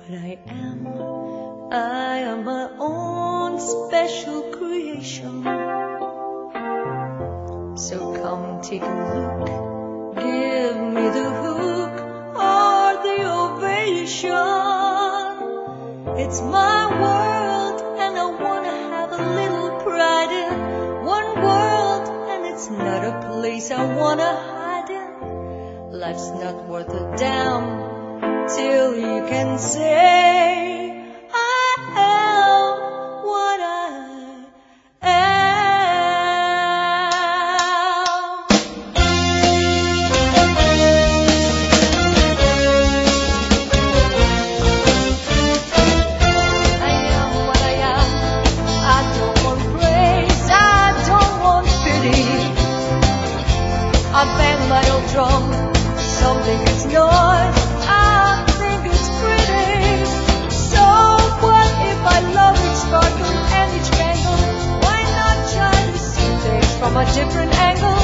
what I am. I am my own special creation. So come take a look, give me the hook or the ovation. It's my world and I wanna have a little pride in. One world and it's not a place I wanna hide in. Life's not worth a damn till you can say I am what I I bang my old drum, some think it's noise, I think it's pretty. So what if I love each sparkle and each bangle? Why not try to see things from a different angle?